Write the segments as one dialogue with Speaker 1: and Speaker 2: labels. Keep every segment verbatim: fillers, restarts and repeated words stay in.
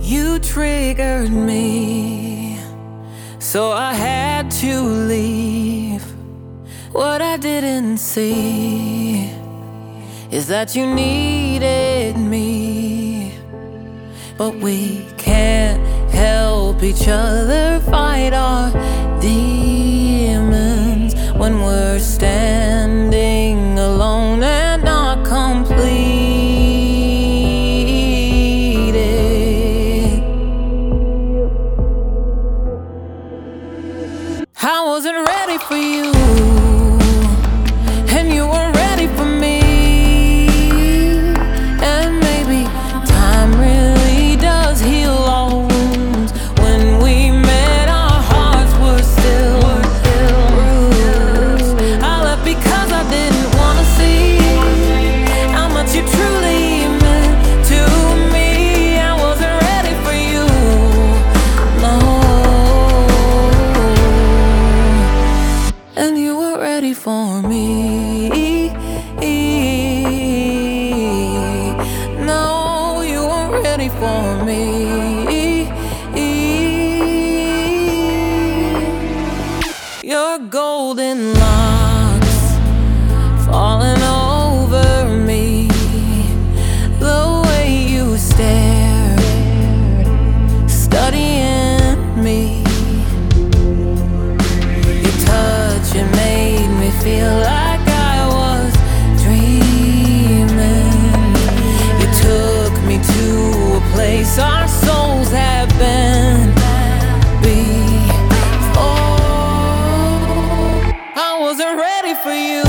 Speaker 1: You triggered me, so I had to leave. What I didn't see is that you needed me, but we can't help each other fight our demons when we're standing alone and not complete. I wasn't ready for you, and you weren't ready for me. And maybe time really does heal all wounds. When we met, our hearts were still bruised. I left because I didn't want to see how much you truly meant to me. I wasn't ready for you, no. And you were ready for me. No, you weren't ready for me. Your golden locks falling over me, the way you stared, studying me. Your touch, it made me feel like I was dreaming. You took me to a place our souls have been before. I wasn't ready for you,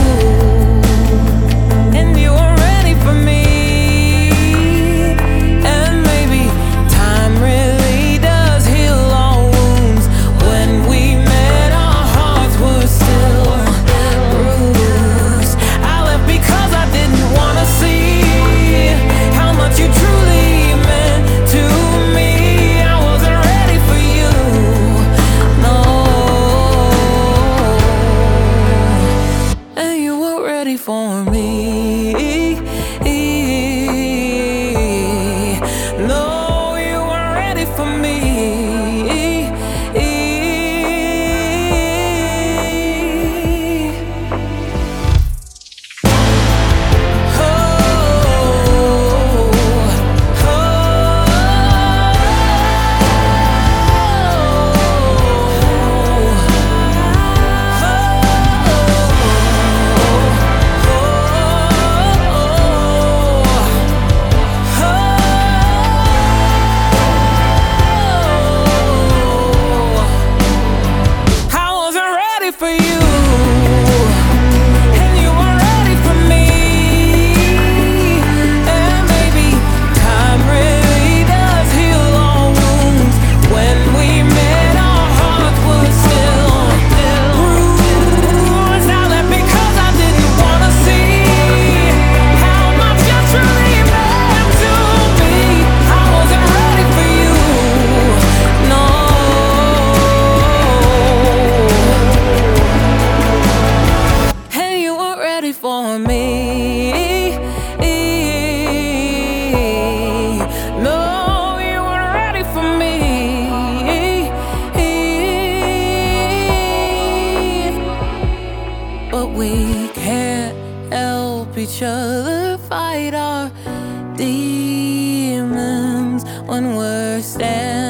Speaker 1: and you weren't ready for me. And maybe time really does heal all wounds. When we met, our hearts were still bruised. I left because I didn't want to see how much you truly meant to me. I wasn't ready for you, no. And you weren't ready for me. No, you weren't ready for me. For you, and you weren't ready for me. And maybe time really does heal all wounds. When we met, our hearts were still bruised. I left because I didn't want to see how much you truly meant to me. I wasn't ready for you, no. Ready for me. No, you weren't ready for me. But we can't help each other fight our demons when we're standing